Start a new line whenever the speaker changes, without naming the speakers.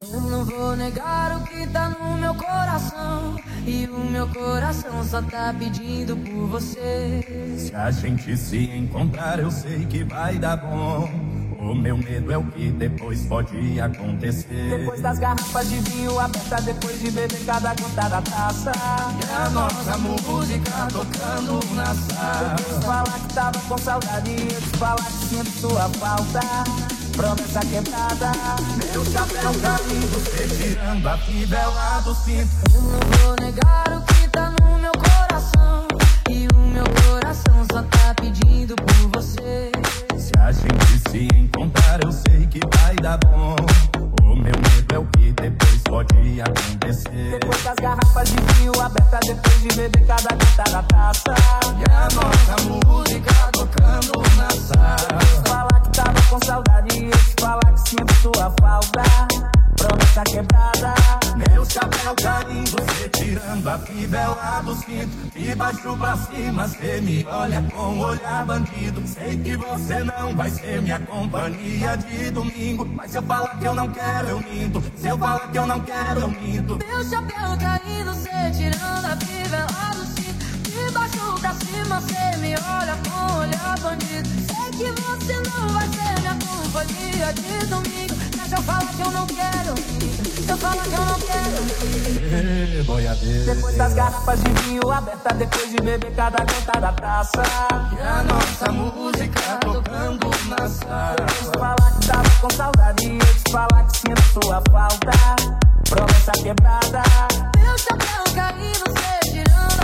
Eu não vou negar o que tá no meu coração, e o meu coração só tá pedindo por você.
Se a gente se encontrar, eu sei que vai dar bom. O meu medo é o que depois pode acontecer.
Depois das garrafas de vinho aberta, depois de beber cada gota da taça,
e a nossa música tocando na sala.
eu te falar que tava com saudade, eu te falar que sinto sua falta. Promessa quebrada,
meu chapéu caindo, você tirando a fivela do cinto.
Eu não vou negar o que tá no meu coração, e o meu coração só tá pedindo por você.
Se a gente se encontrar, eu sei que vai dar bom. O meu medo é o que depois pode acontecer.
Depois das garrafas de vinho aberta, depois de beber cada gota da taça,
e a nossa música tocando na sala.
eu te falar que tava com saudade, eu te falar que sinto sua falta. Promessa quebrada,
meu chapéu caindo, você tirando a fivela do cinto. De baixo pra cima, cê me olha com olhar bandido. Sei que você não vai ser minha companhia de domingo, mas se eu falar que eu não quero, eu minto. Se eu falar que eu não quero, eu minto.
Meu chapéu caindo, cê tirando a fivela do cinto. De baixo pra cima, cê me olha com olhar bandido. Sei que você não vai ser minha companhia de domingo, mas se eu falar que eu não quero, se eu falar que eu não quero.
Boiadeira.
depois das garrafas de vinho aberta, depois de beber cada gota da taça,
e a nossa música tocando na sala.
eu te falar que tava com saudade, eu te falar que sinto sua falta. Promessa quebrada,
Meu chapéu caindo, cê tirando